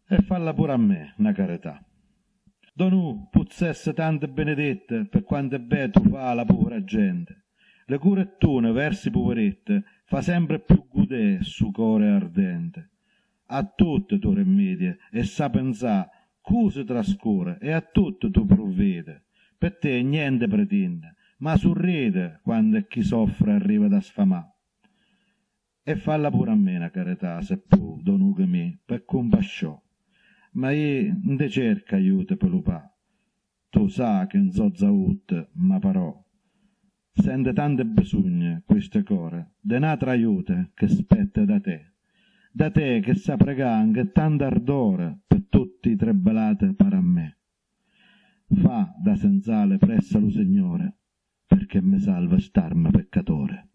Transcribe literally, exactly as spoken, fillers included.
e falla pure a me una carità. Donù puzzesse tante benedette per quanto è be tu fa la povera gente. Le curettune versi poverette fa sempre più gudè su core ardente. A tutte tu rimedie e sa pensà cuse trascorre e a tutte tu provvede. Per te niente pretende, ma sorride quando chi soffre arriva da sfamà. E falla pure a me una carità, se può, donù che mi, per compasciò. Ma io non te cerca aiuto per lupà. Tu sa che non so zaut, ma parò. Sente tante bisogne, queste core, de un'altra aiuto che spetta da te. Da te che sa pregare anche tanto ardore per tutti i trebelate per a me. Fa da senzale presso lo Signore, perché mi salva starmi peccatore.